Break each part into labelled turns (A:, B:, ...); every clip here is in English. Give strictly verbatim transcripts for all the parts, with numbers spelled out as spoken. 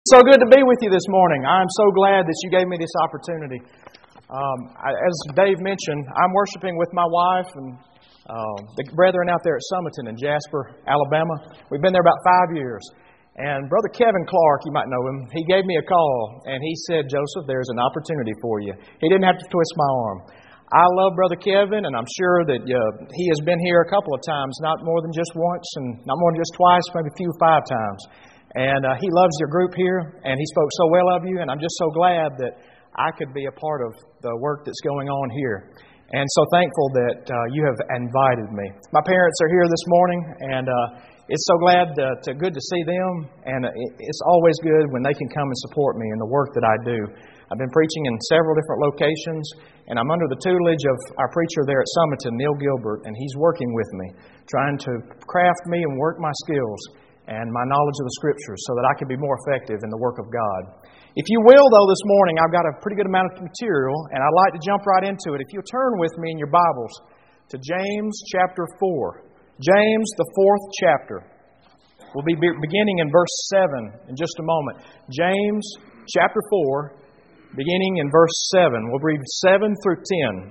A: So good to be with you this morning. I'm so glad that you gave me this opportunity. Um, I, as Dave mentioned, I'm worshiping with my wife and uh, the brethren out there at Summiton in Jasper, Alabama. We've been there about five years. And Brother Kevin Clark, you might know him, he gave me a call and he said, "Joseph, there's an opportunity for you." He didn't have to twist my arm. I love Brother Kevin, and I'm sure that uh, he has been here a couple of times, not more than just once and not more than just twice, maybe a few five times. And uh, he loves your group here, and he spoke so well of you, and I'm just so glad that I could be a part of the work that's going on here. And so thankful that uh, you have invited me. My parents are here this morning, and uh, it's so glad to, to good to see them, and it's always good when they can come and support me in the work that I do. I've been preaching in several different locations, and I'm under the tutelage of our preacher there at Summiton, Neil Gilbert, and he's working with me, trying to craft me and work my skills and my knowledge of the Scriptures so that I can be more effective in the work of God. If you will, though, this morning, I've got a pretty good amount of material, and I'd like to jump right into it. If you'll turn with me in your Bibles to James chapter four. James, the fourth chapter. We'll be beginning in verse seven in just a moment. James chapter four, beginning in verse seven. We'll read seven through ten.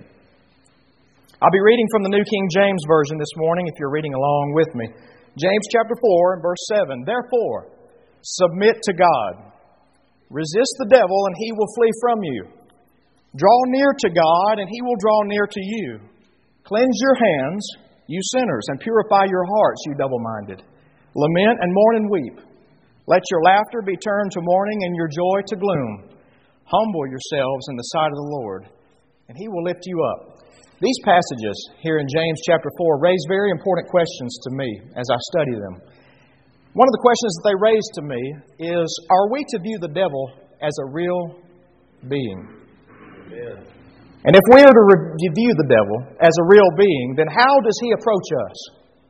A: I'll be reading from the New King James Version this morning if you're reading along with me. James chapter four and verse seven. Therefore, submit to God. Resist the devil and he will flee from you. Draw near to God and he will draw near to you. Cleanse your hands, you sinners, and purify your hearts, you double-minded. Lament and mourn and weep. Let your laughter be turned to mourning and your joy to gloom. Humble yourselves in the sight of the Lord, and He will lift you up. These passages here in James chapter four raise very important questions to me as I study them. One of the questions that they raise to me is, are we to view the devil as a real being? Amen. And if we are to re- view the devil as a real being, then how does he approach us?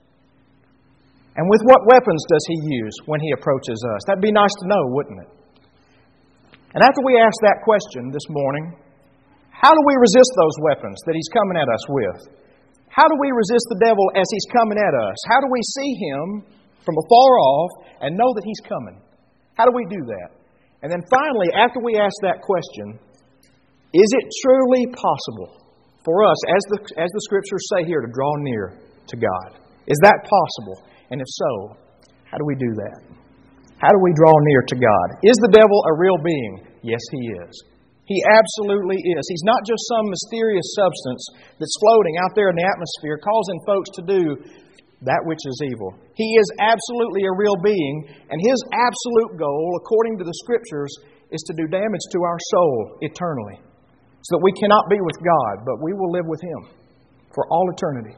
A: And with what weapons does he use when he approaches us? That'd be nice to know, wouldn't it? And after we ask that question this morning, how do we resist those weapons that he's coming at us with? How do we resist the devil as he's coming at us? How do we see him from afar off and know that he's coming? How do we do that? And then finally, after we ask that question, is it truly possible for us, as the, as the Scriptures say here, to draw near to God? Is that possible? And if so, how do we do that? How do we draw near to God? Is the devil a real being? Yes, he is. He absolutely is. He's not just some mysterious substance that's floating out there in the atmosphere causing folks to do that which is evil. He is absolutely a real being, and His absolute goal, according to the Scriptures, is to do damage to our soul eternally, so that we cannot be with God, but we will live with Him for all eternity.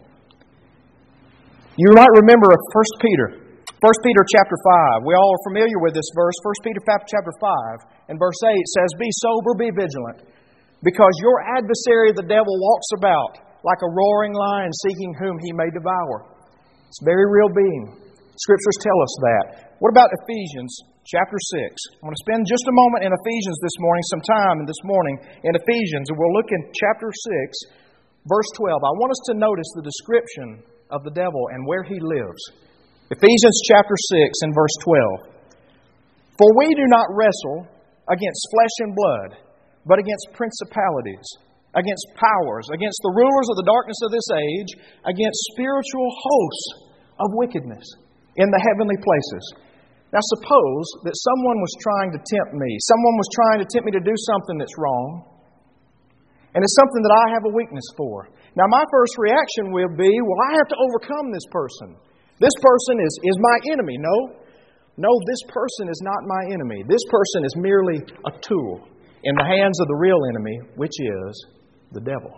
A: You might remember First Peter. First Peter chapter five. We all are familiar with this verse. First Peter chapter five and verse eight says, "Be sober, be vigilant, because your adversary the devil walks about like a roaring lion seeking whom he may devour." It's a very real being. Scriptures tell us that. What about Ephesians chapter six? I'm going to spend just a moment in Ephesians this morning, some time this morning in Ephesians, and we'll look in chapter six, verse twelve. I want us to notice the description of the devil and where he lives. Ephesians chapter six and verse twelve. "For we do not wrestle against flesh and blood, but against principalities, against powers, against the rulers of the darkness of this age, against spiritual hosts of wickedness in the heavenly places." Now suppose that someone was trying to tempt me. Someone was trying to tempt me to do something that's wrong. And it's something that I have a weakness for. Now my first reaction will be, well, I have to overcome this person. This person is, is my enemy. No, no, this person is not my enemy. This person is merely a tool in the hands of the real enemy, which is the devil.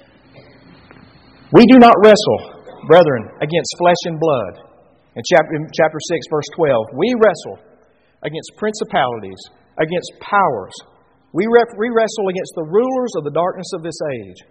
A: We do not wrestle, brethren, against flesh and blood. In chapter, in chapter six, verse twelve, we wrestle against principalities, against powers. We, ref, we wrestle against the rulers of the darkness of this age.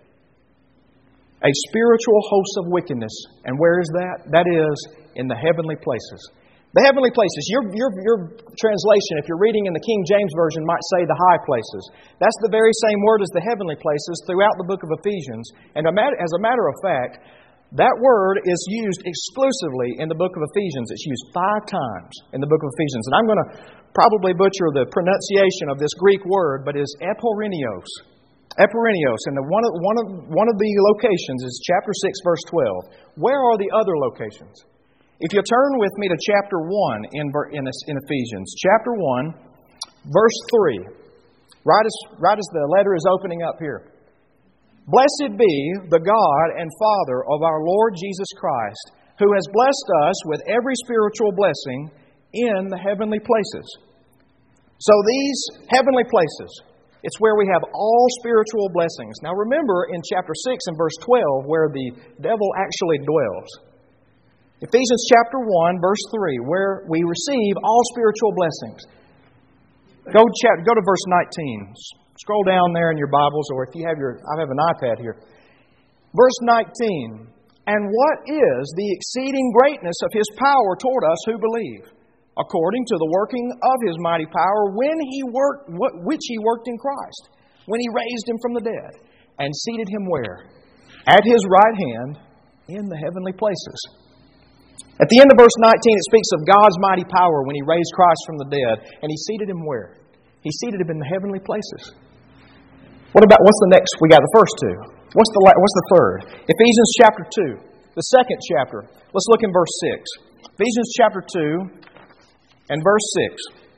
A: A spiritual host of wickedness. And where is that? That is in the heavenly places. The heavenly places. Your, your, your translation, if you're reading in the King James Version, might say the high places. That's the very same word as the heavenly places throughout the book of Ephesians. And as a matter of fact, That word is used exclusively in the book of Ephesians. It's used five times in the book of Ephesians. And I'm going to probably butcher the pronunciation of this Greek word, but it's eporinios. Eporinios. And the one, of, one, of, one of the locations is chapter six, verse twelve. Where are the other locations? If you turn with me to chapter one in, in, in Ephesians, chapter one, verse three, right as, right as the letter is opening up here. Blessed be the God and Father of our Lord Jesus Christ, who has blessed us with every spiritual blessing in the heavenly places. So these heavenly places, it's where we have all spiritual blessings. Now remember in chapter six and verse twelve where the devil actually dwells. Ephesians chapter one, verse three, where we receive all spiritual blessings. Go, chapter, go to verse nineteen. Scroll down there in your Bibles, or if you have your, I have an iPad here. Verse nineteen. And what is the exceeding greatness of His power toward us who believe, according to the working of His mighty power, when He worked, which He worked in Christ, when He raised Him from the dead, and seated Him where? At His right hand in the heavenly places. At the end of verse nineteen, it speaks of God's mighty power when He raised Christ from the dead, and He seated Him where? He seated Him in the heavenly places. What about, what's the next? We got the first two. What's the what's the third? Ephesians chapter two, the second chapter. Let's look in verse six. Ephesians chapter two and verse six.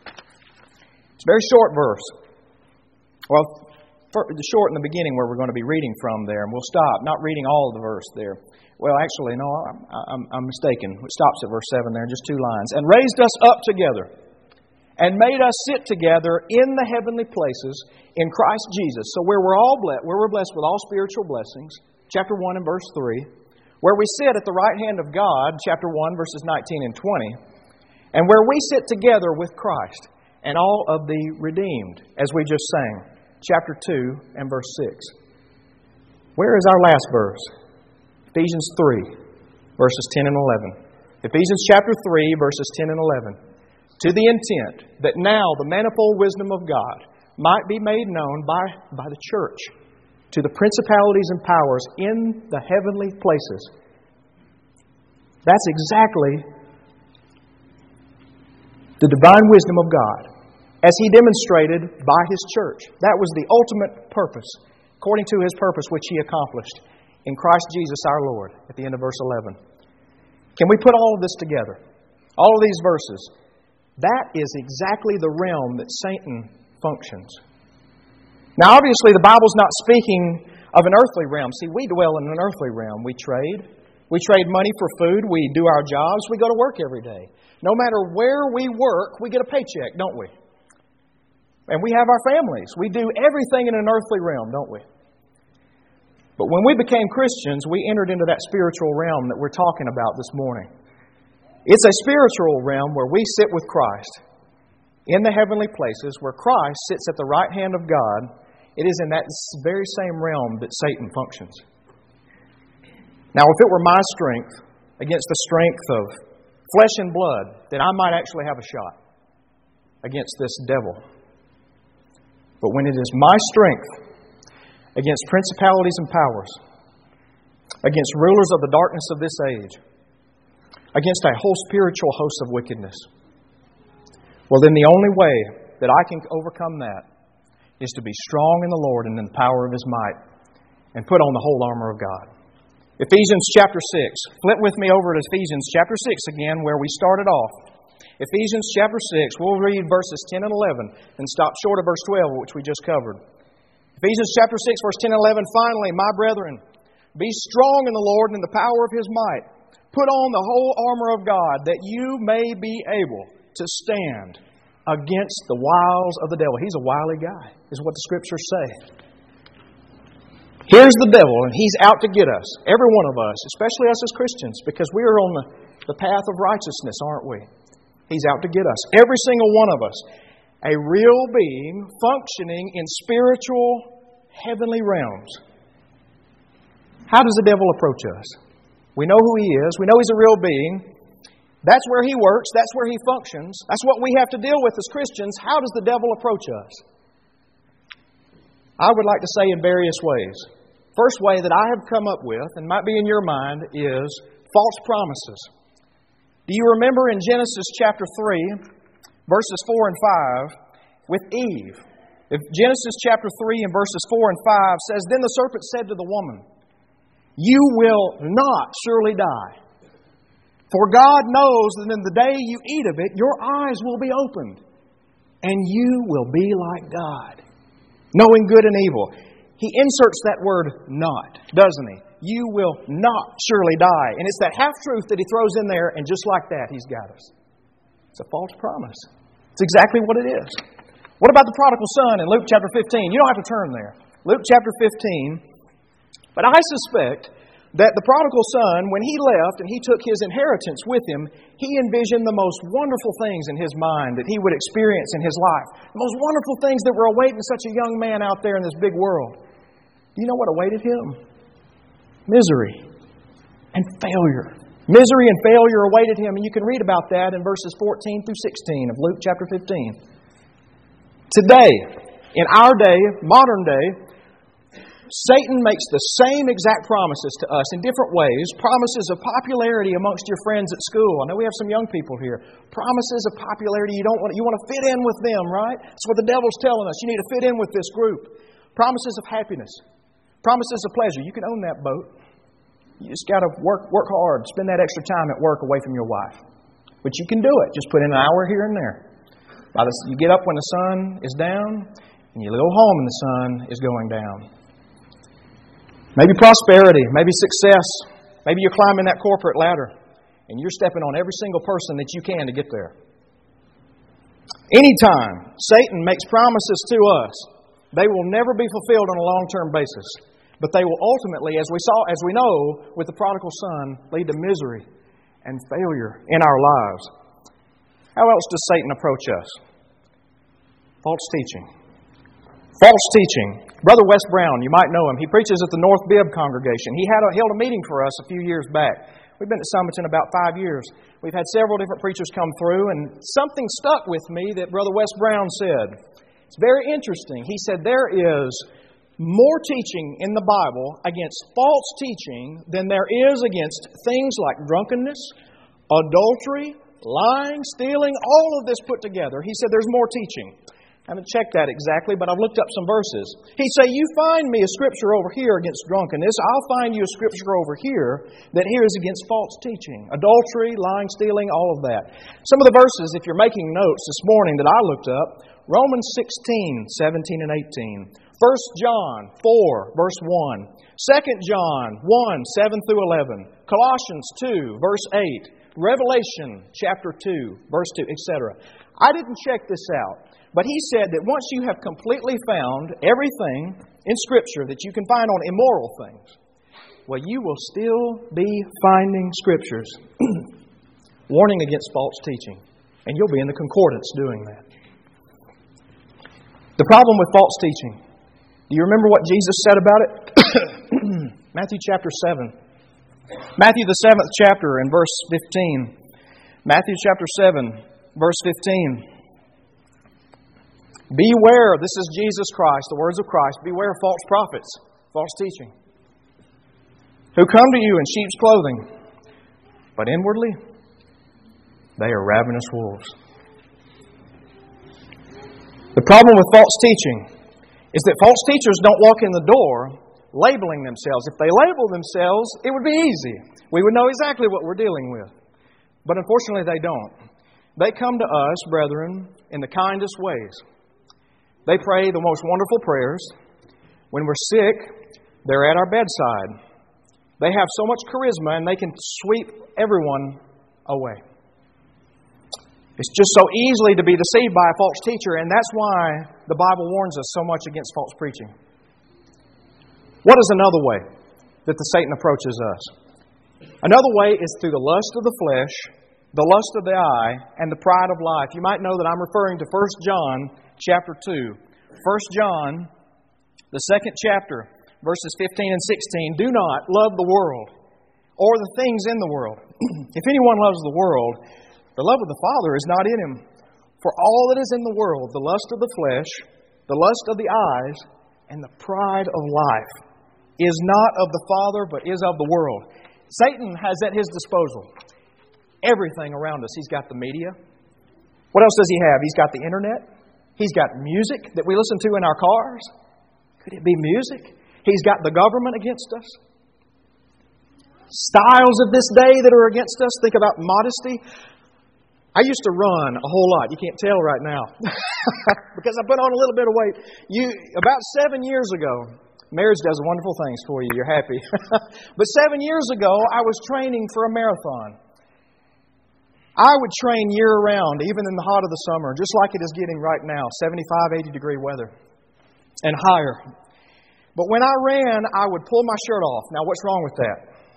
A: It's a very short verse. Well, the short in the beginning where we're going to be reading from there, and we'll stop, not reading all of the verse there. Well, actually, no, I'm, I'm, I'm mistaken. It stops at verse seven there, just two lines. And raised us up together, and made us sit together in the heavenly places in Christ Jesus. So where we're all blessed, where we're blessed with all spiritual blessings, chapter one and verse three, where we sit at the right hand of God, chapter one, verses nineteen and twenty, and where we sit together with Christ and all of the redeemed, as we just sang, chapter two and verse six. Where is our last verse? Ephesians three, verses ten and eleven. Ephesians chapter three, verses ten and eleven. To the intent that now the manifold wisdom of God might be made known by, by the church to the principalities and powers in the heavenly places. That's exactly the divine wisdom of God as He demonstrated by His church. That was the ultimate purpose, according to His purpose which He accomplished in Christ Jesus our Lord at the end of verse eleven. Can we put all of this together? All of these verses. That is exactly the realm that Satan functions. Now, obviously, the Bible's not speaking of an earthly realm. See, we dwell in an earthly realm. We trade. We trade money for food. We do our jobs. We go to work every day. No matter where we work, we get a paycheck, don't we? And we have our families. We do everything in an earthly realm, don't we? But when we became Christians, we entered into that spiritual realm that we're talking about this morning. It's a spiritual realm where we sit with Christ in the heavenly places, where Christ sits at the right hand of God. It is in that very same realm that Satan functions. Now, if it were my strength against the strength of flesh and blood, then I might actually have a shot against this devil. But when it is my strength against principalities and powers, against rulers of the darkness of this age, against a whole spiritual host of wickedness, well, then the only way that I can overcome that is to be strong in the Lord and in the power of His might and put on the whole armor of God. Ephesians chapter six. Flip with me over to Ephesians chapter six again, where we started off. Ephesians chapter six. We'll read verses ten and eleven and stop short of verse twelve, which we just covered. Ephesians chapter six, verse ten and eleven. Finally, my brethren, be strong in the Lord and in the power of His might. Put on the whole armor of God, that you may be able to stand against the wiles of the devil. He's a wily guy, is what the Scriptures say. Here's the devil, and he's out to get us, every one of us, especially us as Christians, because we are on the, the path of righteousness, aren't we? He's out to get us, every single one of us. A real being functioning in spiritual heavenly realms. How does the devil approach us? We know who he is. We know he's a real being. That's where he works. That's where he functions. That's what we have to deal with as Christians. How does the devil approach us? I would like to say in various ways. first way that I have come up with, and might be in your mind, is false promises. Do you remember in Genesis chapter three, verses four and five, with Eve? If Genesis chapter three and verses four and five says, "Then the serpent said to the woman, 'You will not surely die. For God knows that in the day you eat of it, your eyes will be opened, and you will be like God, knowing good and evil.'" He inserts that word "not," doesn't he? You will not surely die. And it's that half-truth that he throws in there, and just like that, he's got us. It's a false promise. It's exactly what it is. What about the prodigal son in Luke chapter fifteen? You don't have to turn there. Luke chapter fifteen. But I suspect that the prodigal son, when he left and he took his inheritance with him, he envisioned the most wonderful things in his mind that he would experience in his life. The most wonderful things that were awaiting such a young man out there in this big world. Do you know what awaited him? Misery and failure. Misery and failure awaited him, and you can read about that in verses fourteen through sixteen of Luke chapter fifteen. Today, in our day, modern day, Satan makes the same exact promises to us in different ways. Promises of popularity amongst your friends at school. I know we have some young people here. Promises of popularity. You don't want, you want to fit in with them, right? That's what the devil's telling us. You need to fit in with this group. Promises of happiness. Promises of pleasure. You can own that boat. You just got to work work hard. Spend that extra time at work away from your wife. But you can do it. Just put in an hour here and there. By the, you get up when the sun is down, and you go home when the sun is going down. Maybe prosperity, maybe success. Maybe you're climbing that corporate ladder, and you're stepping on every single person that you can to get there. Anytime Satan makes promises to us, they will never be fulfilled on a long-term basis. But they will ultimately, as we saw, as we know with the prodigal son, lead to misery and failure in our lives. How else does Satan approach us? False teaching. False teaching. Brother Wes Brown, you might know him. He preaches at the North Bibb congregation. He had a, held a meeting for us a few years back. We've been at Summerton about five years. We've had several different preachers come through, and something stuck with me that Brother Wes Brown said. It's very interesting. He said there is more teaching in the Bible against false teaching than there is against things like drunkenness, adultery, lying, stealing, all of this put together. He said there's more teaching. I haven't checked that exactly, but I've looked up some verses. He'd say, you find me a scripture over here against drunkenness, I'll find you a scripture over here that here is against false teaching. Adultery, lying, stealing, all of that. Some of the verses, if you're making notes this morning that I looked up, Romans sixteen, seventeen and eighteen. First John four, verse one. Second John one, seven through eleven. Colossians two, verse eight. Revelation chapter two, verse two, et cetera. I didn't check this out, but he said that once you have completely found everything in Scripture that you can find on immoral things, well, you will still be finding Scriptures warning against false teaching, and you'll be in the concordance doing that. The problem with false teaching, do you remember what Jesus said about it? Matthew chapter seven. Matthew the seventh chapter and verse fifteen. Matthew chapter seven, verse fifteen. Beware, this is Jesus Christ, the words of Christ, beware of false prophets, false teaching, who come to you in sheep's clothing, but inwardly they are ravenous wolves. The problem with false teaching is that false teachers don't walk in the door labeling themselves. If they label themselves, it would be easy. We would know exactly what we're dealing with. But unfortunately, they don't. They come to us, brethren, in the kindest ways. They pray the most wonderful prayers. When we're sick, they're at our bedside. They have so much charisma and they can sweep everyone away. It's just so easily to be deceived by a false teacher, and that's why the Bible warns us so much against false preaching. What is another way that the Satan approaches us? Another way is through the lust of the flesh, the lust of the eye, and the pride of life. You might know that I'm referring to First John chapter two. First John, the second chapter, verses fifteen and sixteen. Do not love the world or the things in the world. If anyone loves the world, the love of the Father is not in him. For all that is in the world, the lust of the flesh, the lust of the eyes, and the pride of life, is not of the Father, but is of the world. Satan has at his disposal everything around us. He's got the media. What else does he have? He's got the internet. He's got music that we listen to in our cars. Could it be music? He's got the government against us. Styles of this day that are against us. Think about modesty. I used to run a whole lot. You can't tell right now because I put on a little bit of weight. You about seven years ago, marriage does wonderful things for you. You're happy. But seven years ago, I was training for a marathon. I would train year-round, even in the hot of the summer, just like it is getting right now, seventy-five, eighty degree weather and higher. But when I ran, I would pull my shirt off. Now, what's wrong with that?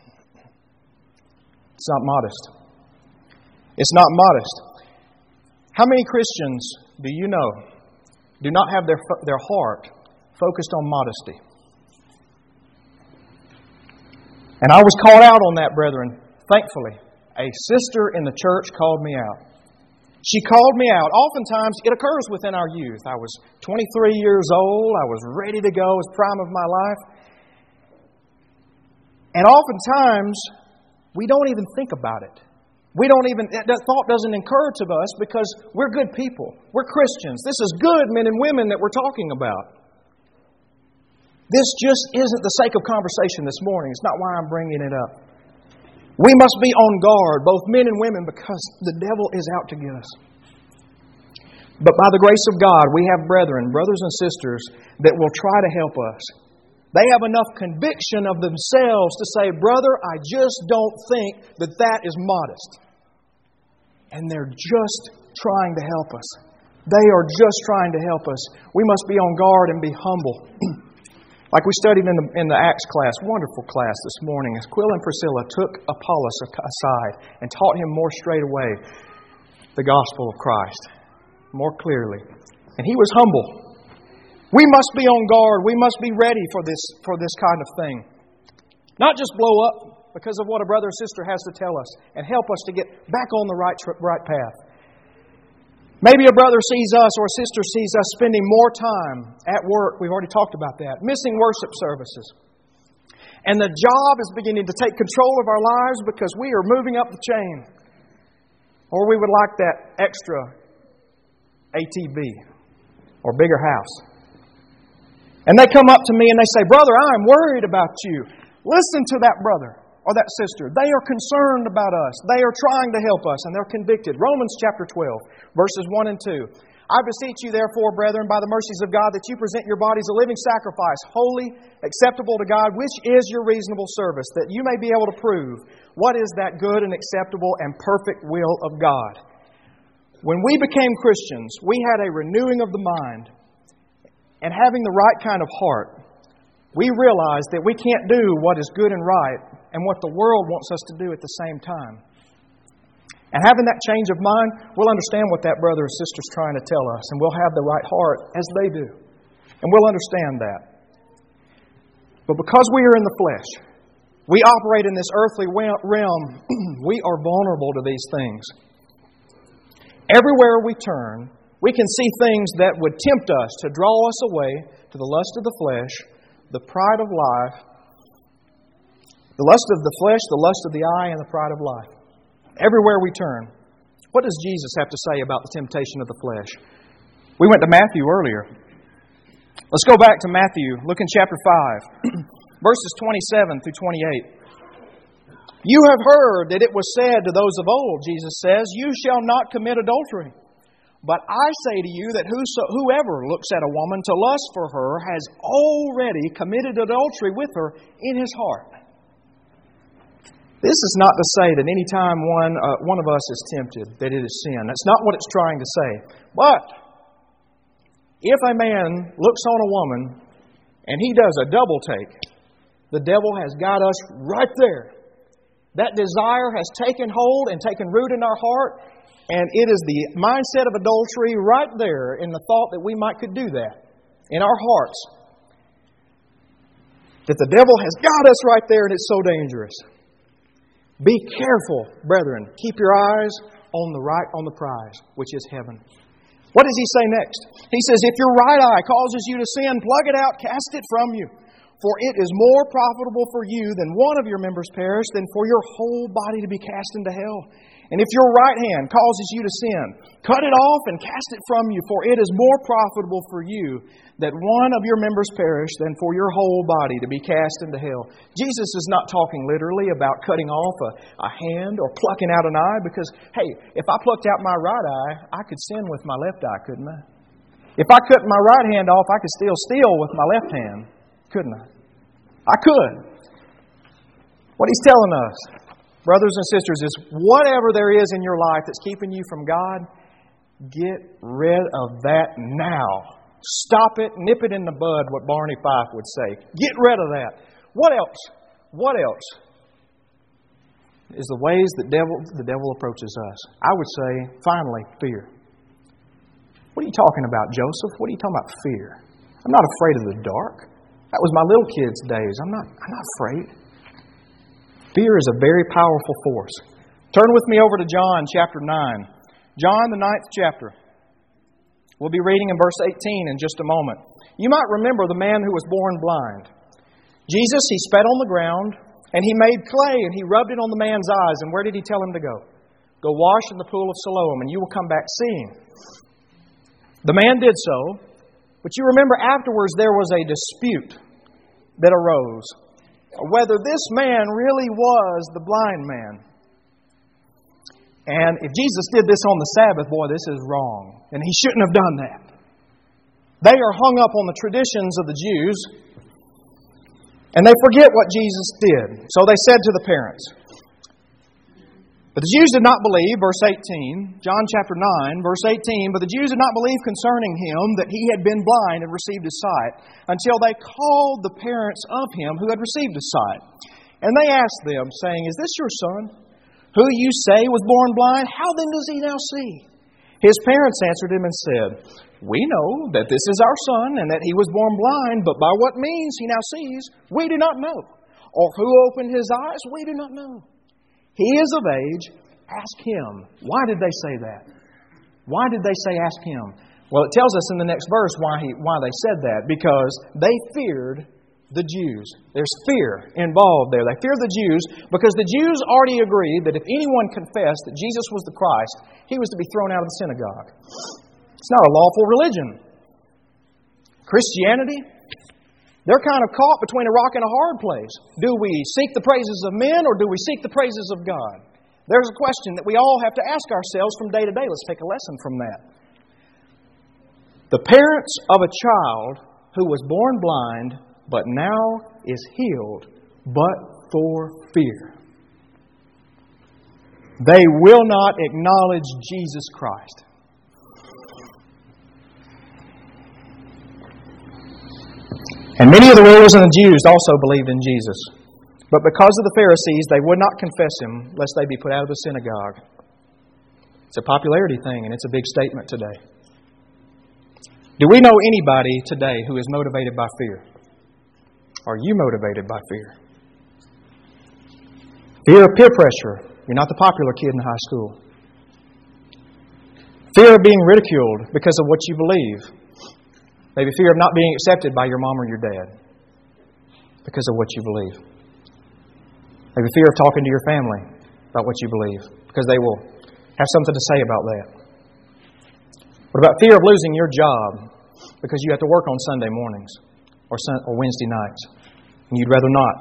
A: It's not modest. It's not modest. How many Christians do you know do not have their, their heart focused on modesty? And I was called out on that, brethren. Thankfully, a sister in the church called me out. She called me out. Oftentimes, it occurs within our youth. I was twenty-three years old. I was ready to go. It was the prime of my life. And oftentimes, we don't even think about it. We don't even, that thought doesn't occur to us because we're good people. We're Christians. This is good men and women that we're talking about. This just isn't the sake of conversation this morning. It's not why I'm bringing it up. We must be on guard, both men and women, because the devil is out to get us. But by the grace of God, we have brethren, brothers and sisters, that will try to help us. They have enough conviction of themselves to say, brother, I just don't think that that is modest. And they're just trying to help us. They are just trying to help us. We must be on guard and be humble. Like we studied in the, in the Acts class, wonderful class this morning, as Aquila and Priscilla took Apollos aside and taught him more straight away the gospel of Christ, more clearly. And he was humble. We must be on guard. We must be ready for this, for this kind of thing. Not just blow up because of what a brother or sister has to tell us and help us to get back on the right, right path. Maybe a brother sees us or a sister sees us spending more time at work. We've already talked about that. Missing worship services. And the job is beginning to take control of our lives because we are moving up the chain. Or we would like that extra A T V or bigger house. And they come up to me and they say, brother, I'm worried about you. Listen to that brother or that sister. They are concerned about us. They are trying to help us and they're convicted. Romans chapter twelve, verses one and two. I beseech you therefore, brethren, by the mercies of God, that you present your bodies a living sacrifice, holy, acceptable to God, which is your reasonable service, that you may be able to prove what is that good and acceptable and perfect will of God. When we became Christians, we had a renewing of the mind. And having the right kind of heart, we realize that we can't do what is good and right and what the world wants us to do at the same time. And having that change of mind, we'll understand what that brother or sister is trying to tell us, and we'll have the right heart as they do. And we'll understand that. But because we are in the flesh, we operate in this earthly realm, we are vulnerable to these things. Everywhere we turn, we can see things that would tempt us to draw us away to the lust of the flesh, the pride of life, the lust of the flesh, the lust of the eye, and the pride of life. Everywhere we turn. What does Jesus have to say about the temptation of the flesh? We went to Matthew earlier. Let's go back to Matthew. Look in chapter five, verses twenty-seven through twenty-eight. You have heard that it was said to those of old, Jesus says, you shall not commit adultery. But I say to you that whoso, whoever looks at a woman to lust for her has already committed adultery with her in his heart. This is not to say that any time one, uh, one of us is tempted, that it is sin. That's not what it's trying to say. But if a man looks on a woman and he does a double take, the devil has got us right there. That desire has taken hold and taken root in our heart. And it is the mindset of adultery right there in the thought that we might could do that in our hearts. That the devil has got us right there and it's so dangerous. Be careful, brethren. Keep your eyes on the right, on the prize, which is heaven. What does he say next? He says, if your right eye causes you to sin, plug it out, cast it from you. For it is more profitable for you than one of your members perish than for your whole body to be cast into hell. And if your right hand causes you to sin, cut it off and cast it from you, for it is more profitable for you that one of your members perish than for your whole body to be cast into hell. Jesus is not talking literally about cutting off a, a hand or plucking out an eye, because, hey, if I plucked out my right eye, I could sin with my left eye, couldn't I? If I cut my right hand off, I could still steal with my left hand, couldn't I? I could. What He's telling us, brothers and sisters, is whatever there is in your life that's keeping you from God, get rid of that now. Stop it, nip it in the bud, what Barney Fife would say. Get rid of that. What else? What else is the ways that devil, the devil approaches us? I would say, finally, fear. What are you talking about, Joseph? What are you talking about, fear? I'm not afraid of the dark. That was my little kid's days. I'm not, I'm not afraid. Fear is a very powerful force. Turn with me over to John chapter nine. John, the ninth chapter. We'll be reading in verse eighteen in just a moment. You might remember the man who was born blind. Jesus, He spat on the ground, and He made clay, and He rubbed it on the man's eyes. And where did He tell him to go? Go wash in the pool of Siloam, and you will come back seeing. The man did so, but you remember afterwards there was a dispute that arose, whether this man really was the blind man. And if Jesus did this on the Sabbath, boy, this is wrong. And He shouldn't have done that. They are hung up on the traditions of the Jews, and they forget what Jesus did. So they said to the parents. But the Jews did not believe, verse eighteen, John chapter nine, verse eighteen, but the Jews did not believe concerning Him that He had been blind and received His sight, until they called the parents of Him who had received His sight. And they asked them, saying, Is this your son, who you say was born blind? How then does he now see? His parents answered him and said, We know that this is our son, and that he was born blind, but by what means he now sees, we do not know. Or who opened his eyes, we do not know. He is of age, ask him. Why did they say that? Why did they say ask him? Well, it tells us in the next verse why he, why they said that. Because they feared the Jews. There's fear involved there. They fear the Jews because the Jews already agreed that if anyone confessed that Jesus was the Christ, he was to be thrown out of the synagogue. It's not a lawful religion. Christianity, they're kind of caught between a rock and a hard place. Do we seek the praises of men or do we seek the praises of God? There's a question that we all have to ask ourselves from day to day. Let's take a lesson from that. The parents of a child who was born blind but now is healed, but for fear. They will not acknowledge Jesus Christ. And many of the rulers and the Jews also believed in Jesus. But because of the Pharisees, they would not confess Him, lest they be put out of the synagogue. It's a popularity thing, and it's a big statement today. Do we know anybody today who is motivated by fear? Are you motivated by fear? Fear of peer pressure. You're not the popular kid in high school. Fear of being ridiculed because of what you believe. Maybe fear of not being accepted by your mom or your dad because of what you believe. Maybe fear of talking to your family about what you believe because they will have something to say about that. What about fear of losing your job because you have to work on Sunday mornings? Or, or Wednesday nights, and you'd rather not.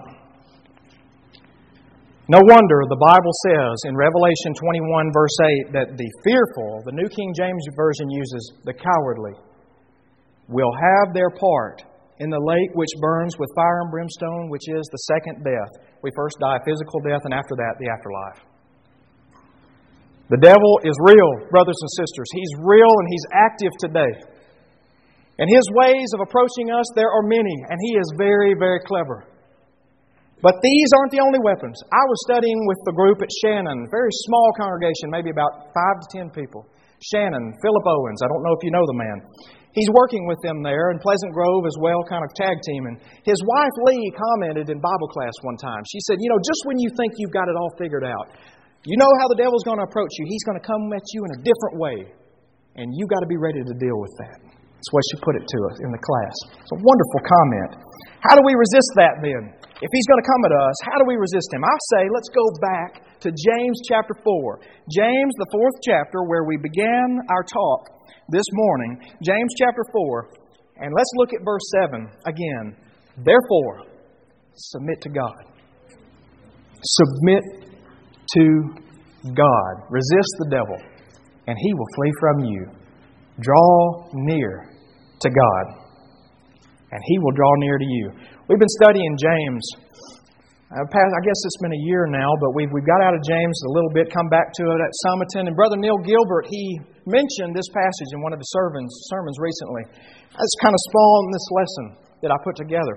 A: No wonder the Bible says in Revelation twenty-one, verse eight, that the fearful, the New King James Version uses the cowardly, will have their part in the lake which burns with fire and brimstone, which is the second death. We first die a physical death, and after that, the afterlife. The devil is real, brothers and sisters. He's real and he's active today. And his ways of approaching us, there are many, and he is very, very clever. But these aren't the only weapons. I was studying with the group at Shannon, very small congregation, maybe about five to ten people. Shannon, Philip Owens, I don't know if you know the man. He's working with them there in Pleasant Grove as well, kind of tag teaming. His wife Lee commented in Bible class one time. She said, you know, just when you think you've got it all figured out, you know how the devil's going to approach you. He's going to come at you in a different way. And you've got to be ready to deal with that. That's the way she put it to us in the class. It's a wonderful comment. How do we resist that then? If He's going to come at us, how do we resist Him? I say, let's go back to James chapter four. James, the fourth chapter, where we began our talk this morning. James chapter four. And let's look at verse seven again. Therefore, submit to God. Submit to God. Resist the devil, and he will flee from you. Draw near to God, and He will draw near to you. We've been studying James. I guess it's been a year now, but we've, we've got out of James a little bit, come back to it at Summerton. And Brother Neil Gilbert, he mentioned this passage in one of the sermons, sermons recently. That's kind of spawned this lesson that I put together.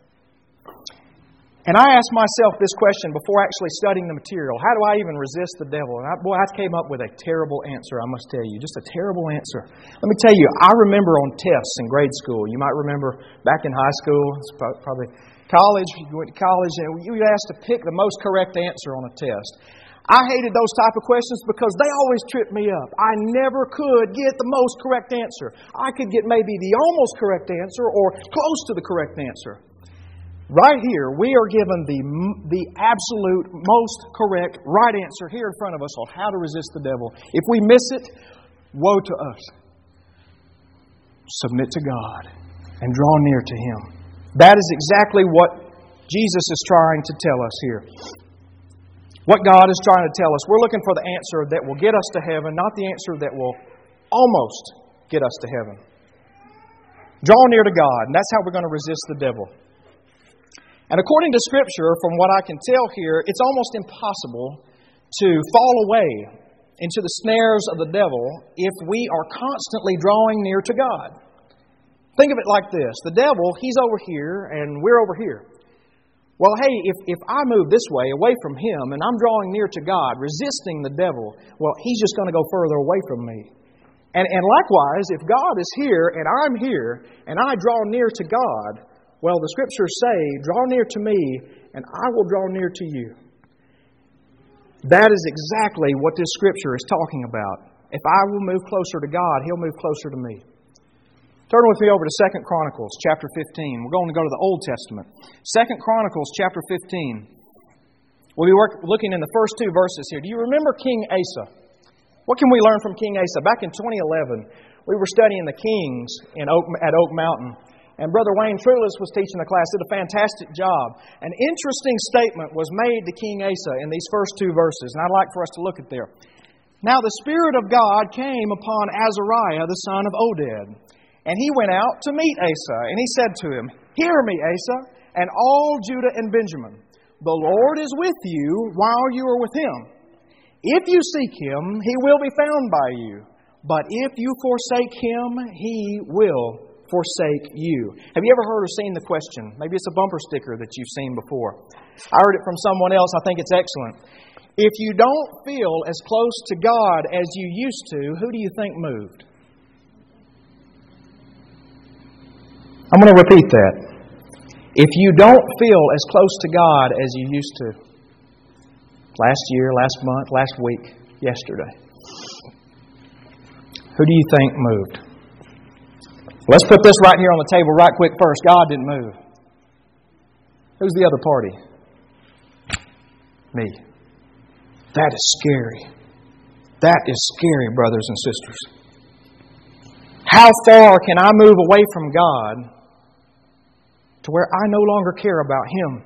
A: And I asked myself this question before actually studying the material. How do I even resist the devil? And I, boy, I came up with a terrible answer, I must tell you. Just a terrible answer. Let me tell you, I remember on tests in grade school. You might remember back in high school, it's probably college, you went to college, and you were asked to pick the most correct answer on a test. I hated those type of questions because they always tripped me up. I never could get the most correct answer. I could get maybe the almost correct answer or close to the correct answer. Right here, we are given the, the absolute most correct right answer here in front of us on how to resist the devil. If we miss it, woe to us. Submit to God and draw near to Him. That is exactly what Jesus is trying to tell us here. What God is trying to tell us. We're looking for the answer that will get us to heaven, not the answer that will almost get us to heaven. Draw near to God, and that's how we're going to resist the devil. And according to Scripture, from what I can tell here, it's almost impossible to fall away into the snares of the devil if we are constantly drawing near to God. Think of it like this. The devil, he's over here and we're over here. Well, hey, if, if I move this way, away from Him, and I'm drawing near to God, resisting the devil, well, he's just going to go further away from me. And, and likewise, if God is here and I'm here and I draw near to God, well, the Scriptures say, draw near to me, and I will draw near to you. That is exactly what this Scripture is talking about. If I will move closer to God, He'll move closer to me. Turn with me over to Second Chronicles chapter fifteen. We're going to go to the Old Testament. Second Chronicles chapter fifteen. We'll be work, looking in the first two verses here. Do you remember King Asa? What can we learn from King Asa? Back in twenty eleven, we were studying the kings in Oak, at Oak Mountain. And Brother Wayne Trulis was teaching the class, did a fantastic job. An interesting statement was made to King Asa in these first two verses, and I'd like for us to look at there. Now the Spirit of God came upon Azariah, the son of Oded, and he went out to meet Asa, and he said to him, Hear me, Asa, and all Judah and Benjamin. The Lord is with you while you are with Him. If you seek Him, He will be found by you. But if you forsake Him, He will forsake you. Have you ever heard or seen the question? Maybe it's a bumper sticker that you've seen before. I heard it from someone else. I think it's excellent. If you don't feel as close to God as you used to, who do you think moved? I'm going to repeat that. If you don't feel as close to God as you used to, last year, last month, last week, yesterday, who do you think moved? Let's put this right here on the table right quick first. God didn't move. Who's the other party? Me. That is scary. That is scary, brothers and sisters. How far can I move away from God to where I no longer care about Him?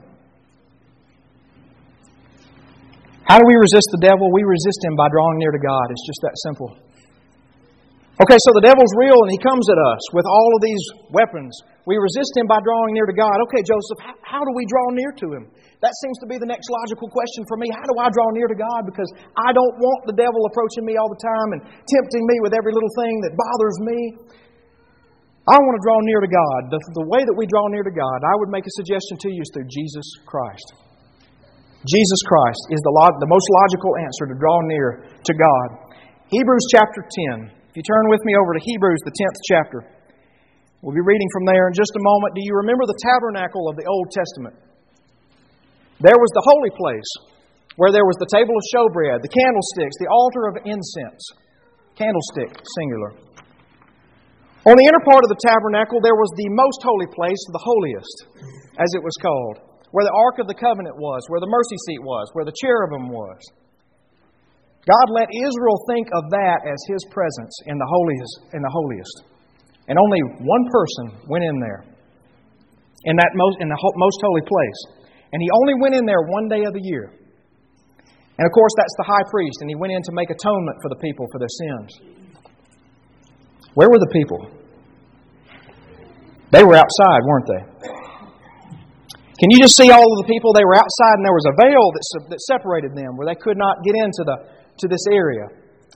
A: How do we resist the devil? We resist him by drawing near to God. It's just that simple. Okay, so the devil's real and he comes at us with all of these weapons. We resist him by drawing near to God. Okay, Joseph, how do we draw near to Him? That seems to be the next logical question for me. How do I draw near to God? Because I don't want the devil approaching me all the time and tempting me with every little thing that bothers me. I want to draw near to God. The, the way that we draw near to God, I would make a suggestion to you, is through Jesus Christ. Jesus Christ is the, log, the most logical answer to draw near to God. Hebrews chapter ten. If you turn with me over to Hebrews, the tenth chapter. We'll be reading from there in just a moment. Do you remember the tabernacle of the Old Testament? There was the holy place where there was the table of showbread, the candlesticks, the altar of incense. Candlestick, singular. On the inner part of the tabernacle, there was the most holy place, the holiest, as it was called, where the Ark of the Covenant was, where the mercy seat was, where the cherubim was. God let Israel think of that as His presence in the holiest. In the holiest. And only one person went in there, in that most in the most holy place. And he only went in there one day of the year. And of course, that's the high priest, and he went in to make atonement for the people for their sins. Where were the people? They were outside, weren't they? Can you just see all of the people? They were outside, and there was a veil that, that separated them, where they could not get into the to this area.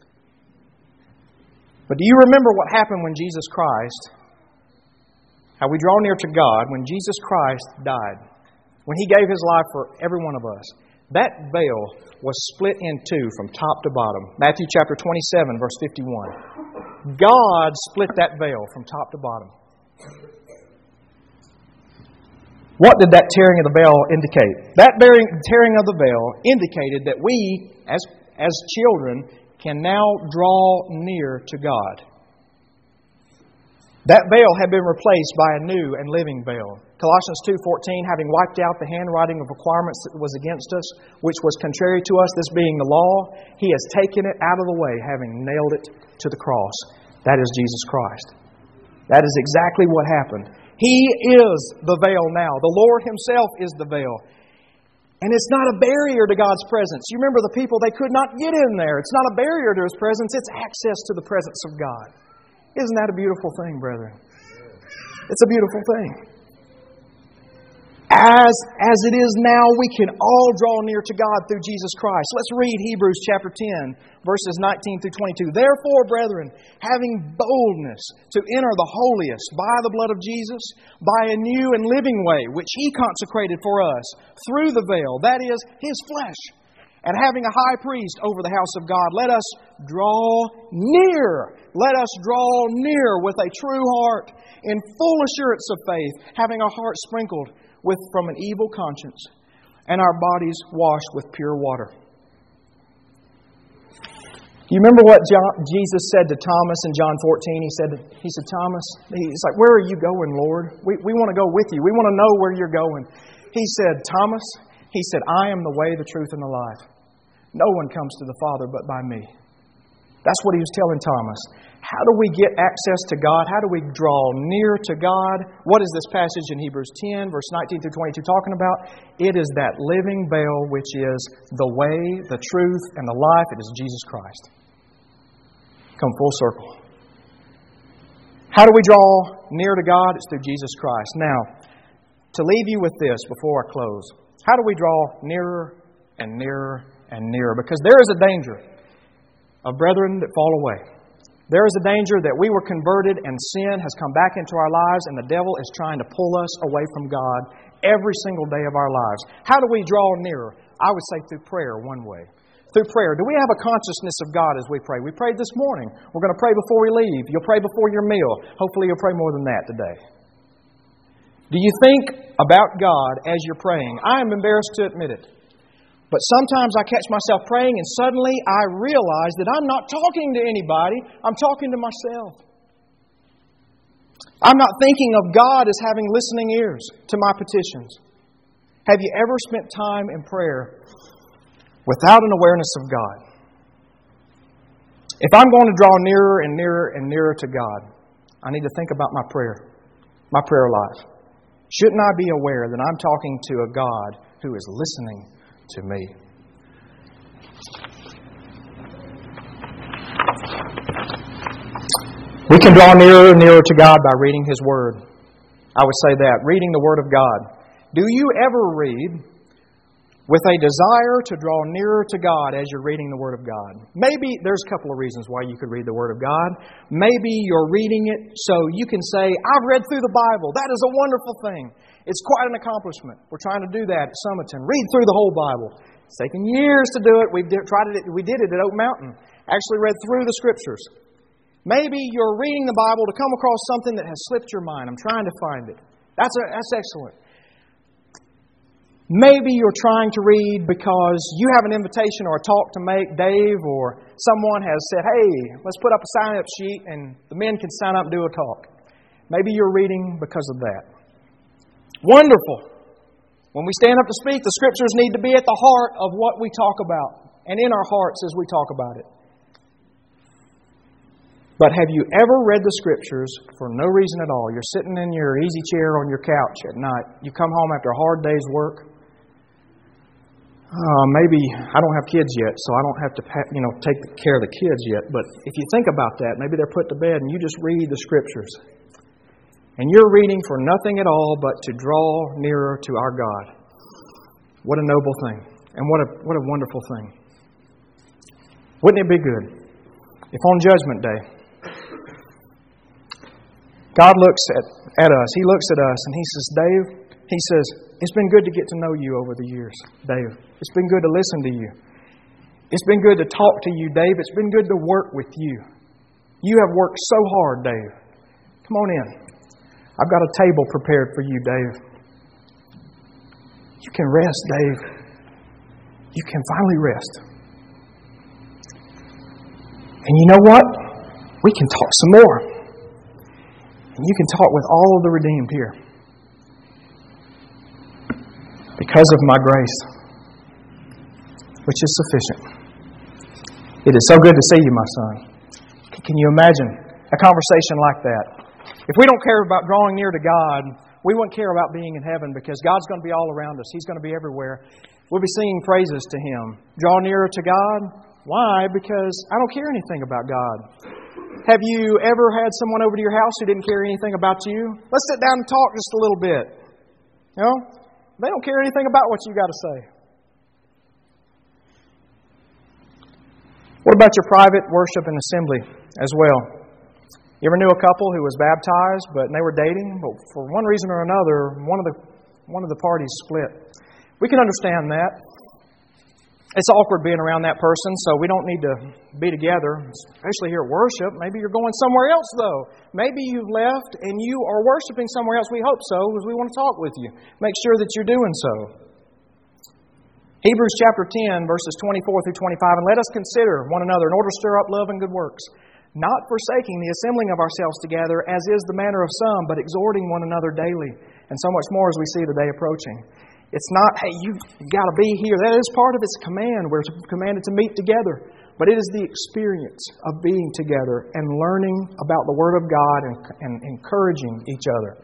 A: But do you remember what happened when Jesus Christ, how we draw near to God when Jesus Christ died, when He gave His life for every one of us? That veil was split in two from top to bottom. Matthew chapter twenty-seven, verse fifty-one. God split that veil from top to bottom. What did that tearing of the veil indicate? That tearing of the veil indicated that we, as, as children, can now draw near to God. That veil had been replaced by a new and living veil. Colossians two fourteen, having wiped out the handwriting of requirements that was against us, which was contrary to us, this being the law, He has taken it out of the way, having nailed it to the cross. That is Jesus Christ. That is exactly what happened. He is the veil now. The Lord Himself is the veil. And it's not a barrier to God's presence. You remember the people, they could not get in there. It's not a barrier to His presence. It's access to the presence of God. Isn't that a beautiful thing, brethren? It's a beautiful thing. As, as it is now, we can all draw near to God through Jesus Christ. Let's read Hebrews chapter ten, verses nineteen through twenty-two. Therefore, brethren, having boldness to enter the holiest by the blood of Jesus, by a new and living way, which He consecrated for us through the veil, that is, His flesh, and having a high priest over the house of God, let us draw near. Let us draw near with a true heart, in full assurance of faith, having our hearts sprinkled with from an evil conscience, and our bodies washed with pure water. You remember what John, Jesus said to Thomas in John fourteen? He said, He said, Thomas, He's like, where are you going, Lord? We, we want to go with you. We want to know where you're going. He said, Thomas, He said, I am the way, the truth, and the life. No one comes to the Father but by me. That's what He was telling Thomas. How do we get access to God? How do we draw near to God? What is this passage in Hebrews ten, verse nineteen through twenty-two talking about? It is that living veil which is the way, the truth, and the life. It is Jesus Christ. Come full circle. How do we draw near to God? It's through Jesus Christ. Now, to leave you with this before I close, how do we draw nearer and nearer and nearer? Because there is a danger of brethren that fall away. There is a danger that we were converted and sin has come back into our lives and the devil is trying to pull us away from God every single day of our lives. How do we draw nearer? I would say through prayer, one way. Through prayer. Do we have a consciousness of God as we pray? We prayed this morning. We're going to pray before we leave. You'll pray before your meal. Hopefully you'll pray more than that today. Do you think about God as you're praying? I am embarrassed to admit it. But sometimes I catch myself praying and suddenly I realize that I'm not talking to anybody. I'm talking to myself. I'm not thinking of God as having listening ears to my petitions. Have you ever spent time in prayer without an awareness of God? If I'm going to draw nearer and nearer and nearer to God, I need to think about my prayer, my prayer life. Shouldn't I be aware that I'm talking to a God who is listening to me? We can draw nearer and nearer to God by reading His Word. I would say that, reading the Word of God. Do you ever read with a desire to draw nearer to God as you're reading the Word of God? Maybe there's a couple of reasons why you could read the Word of God. Maybe you're reading it so you can say, I've read through the Bible. That is a wonderful thing. It's quite an accomplishment. We're trying to do that at Summerton. Read through the whole Bible. It's taken years to do it. We did, tried it. We did it at Oak Mountain. Actually read through the Scriptures. Maybe you're reading the Bible to come across something that has slipped your mind. I'm trying to find it. That's a, that's excellent. Maybe you're trying to read because you have an invitation or a talk to make, Dave, or someone has said, hey, let's put up a sign-up sheet and the men can sign up and do a talk. Maybe you're reading because of that. Wonderful. When we stand up to speak, the Scriptures need to be at the heart of what we talk about and in our hearts as we talk about it. But have you ever read the Scriptures for no reason at all? You're sitting in your easy chair on your couch at night. You come home after a hard day's work. Uh, maybe I don't have kids yet, so I don't have to you know take care of the kids yet. But if you think about that, maybe they're put to bed and you just read the Scriptures. And you're reading for nothing at all but to draw nearer to our God. What a noble thing. And what a what a wonderful thing. Wouldn't it be good if on Judgment Day, God looks at, at us, He looks at us and He says, Dave, He says, it's been good to get to know you over the years, Dave. It's been good to listen to you. It's been good to talk to you, Dave. It's been good to work with you. You have worked so hard, Dave. Come on in. I've got a table prepared for you, Dave. You can rest, Dave. You can finally rest. And you know what? We can talk some more. And you can talk with all of the redeemed here. Because of my grace, which is sufficient. It is so good to see you, my son. Can you imagine a conversation like that? If we don't care about drawing near to God, we won't care about being in heaven because God's going to be all around us. He's going to be everywhere. We'll be singing praises to Him. Draw nearer to God. Why? Because I don't care anything about God. Have you ever had someone over to your house who didn't care anything about you? Let's sit down and talk just a little bit. You know? They don't care anything about what you got to say. What about your private worship and assembly as well? You ever knew a couple who was baptized, but they were dating, but for one reason or another, one of the one of the parties split. We can understand that. It's awkward being around that person, so we don't need to be together, especially here at worship. Maybe you're going somewhere else, though. Maybe you've left and you are worshiping somewhere else. We hope so, because we want to talk with you. Make sure that you're doing so. Hebrews chapter ten, verses twenty-four through twenty-five. And let us consider one another in order to stir up love and good works, not forsaking the assembling of ourselves together, as is the manner of some, but exhorting one another daily, and so much more as we see the day approaching. It's not, hey, you've got to be here. That is part of its command. We're commanded to meet together. But it is the experience of being together and learning about the Word of God and, and encouraging each other.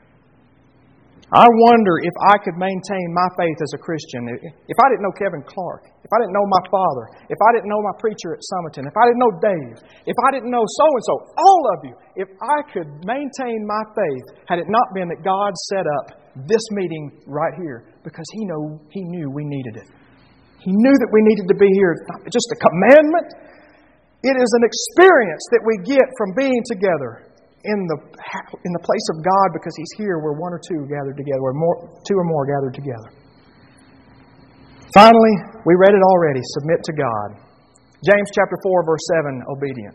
A: I wonder if I could maintain my faith as a Christian. If I didn't know Kevin Clark, if I didn't know my father, if I didn't know my preacher at Summerton, if I didn't know Dave, if I didn't know so-and-so, all of you, if I could maintain my faith, had it not been that God set up this meeting right here, because He know He knew we needed it. He knew that we needed to be here. It's not just a commandment. It is an experience that we get from being together in the in the place of God, because He's here where one or two gathered together, where more, two or more gathered together. Finally, we read it already. Submit to God. James chapter four, verse seven, obedience.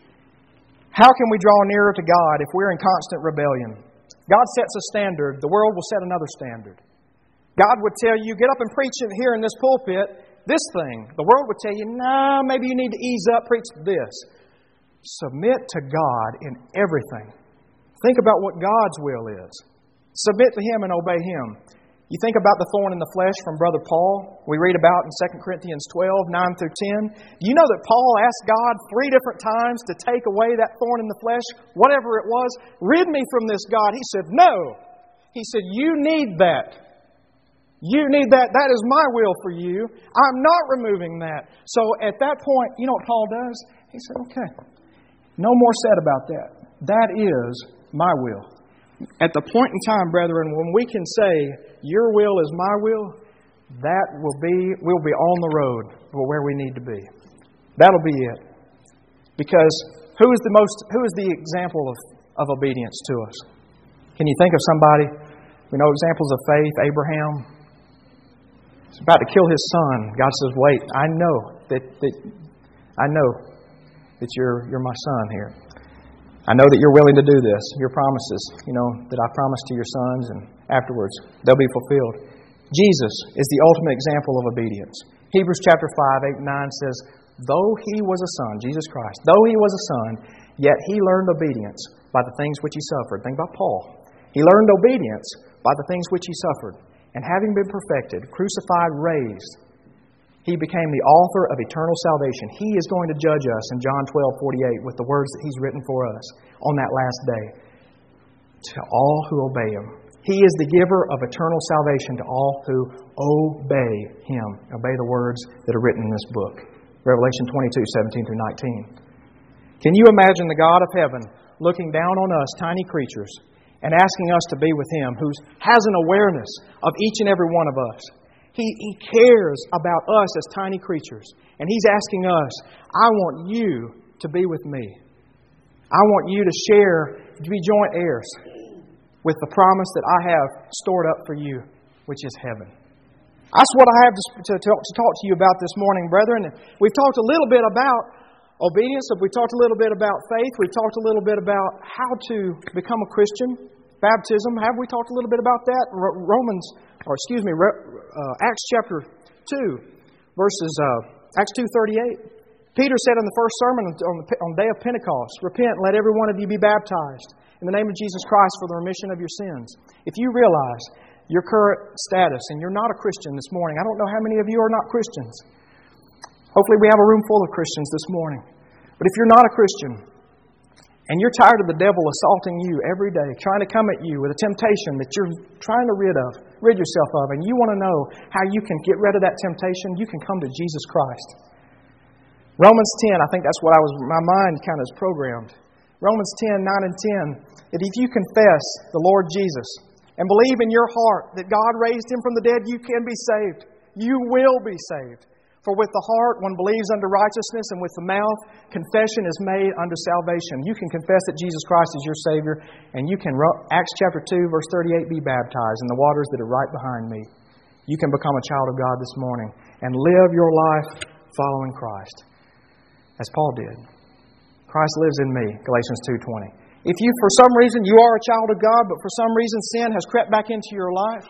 A: How can we draw nearer to God if we're in constant rebellion? God sets a standard. The world will set another standard. God would tell you, get up and preach it here in this pulpit, this thing. The world would tell you, nah, maybe you need to ease up, preach this. Submit to God in everything. Think about what God's will is. Submit to Him and obey Him. You think about the thorn in the flesh from Brother Paul, we read about in Second Corinthians twelve, nine through ten. Do you know that Paul asked God three different times to take away that thorn in the flesh, whatever it was? Rid me from this, God. He said, no. He said, you need that. You need that. That is my will for you. I'm not removing that. So at that point, you know what Paul does? He said, okay, no more said about that. That is my will. At the point in time, brethren, when we can say, your will is my will, that will be, we'll be on the road for where we need to be. That'll be it. Because who is the most, who is the example of, of obedience to us? Can you think of somebody? We know examples of faith. Abraham. He's about to kill his son. God says, wait, I know that, that I know that you're you're my son here. I know that you're willing to do this. Your promises, you know, that I promised to your sons, and afterwards they'll be fulfilled. Jesus is the ultimate example of obedience. Hebrews chapter five, eight and nine says, though He was a Son, Jesus Christ, though He was a Son, yet He learned obedience by the things which He suffered. Think about Paul. He learned obedience by the things which He suffered. And having been perfected, crucified, raised, He became the author of eternal salvation. He is going to judge us in John twelve forty-eight with the words that He's written for us on that last day. To all who obey Him. He is the giver of eternal salvation to all who obey Him. Obey the words that are written in this book. Revelation twenty-two, seventeen through nineteen. Can you imagine the God of heaven looking down on us, tiny creatures, and asking us to be with Him, who has an awareness of each and every one of us? He, he cares about us as tiny creatures. And He's asking us, I want you to be with me. I want you to share, to be joint heirs with the promise that I have stored up for you, which is heaven. That's what I have to, to, to, to talk to you about this morning, brethren. We've talked a little bit about obedience. We've talked a little bit about faith. We've talked a little bit about how to become a Christian. Baptism. Have we talked a little bit about that? Romans, or excuse me, uh, Acts chapter two, verses uh, Acts two thirty-eight. Peter said in the first sermon on the, on the day of Pentecost, repent and let every one of you be baptized in the name of Jesus Christ for the remission of your sins. If you realize your current status and you're not a Christian this morning, I don't know how many of you are not Christians. Hopefully we have a room full of Christians this morning. But if you're not a Christian and you're tired of the devil assaulting you every day, trying to come at you with a temptation that you're trying to rid of, rid yourself of, and you want to know how you can get rid of that temptation, you can come to Jesus Christ. Romans ten, I think that's what I was, my mind kind of is programmed. Romans ten, nine and ten, that if you confess the Lord Jesus and believe in your heart that God raised Him from the dead, you can be saved. You will be saved. For with the heart one believes unto righteousness, and with the mouth confession is made unto salvation. You can confess that Jesus Christ is your Savior, and you can, Acts chapter two, verse thirty-eight, be baptized in the waters that are right behind me. You can become a child of God this morning and live your life following Christ, as Paul did. Christ lives in me, Galatians two twenty. If you, for some reason, you are a child of God, but for some reason sin has crept back into your life,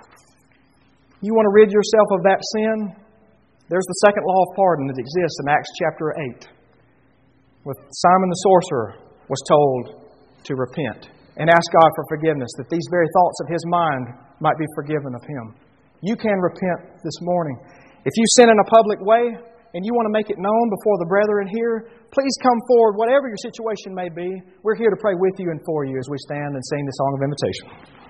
A: you want to rid yourself of that sin, there's the second law of pardon that exists in Acts chapter eight. With Simon the sorcerer was told to repent and ask God for forgiveness, that these very thoughts of his mind might be forgiven of him. You can repent this morning. If you sin in a public way and you want to make it known before the brethren here, please come forward, whatever your situation may be. We're here to pray with you and for you as we stand and sing the song of invitation.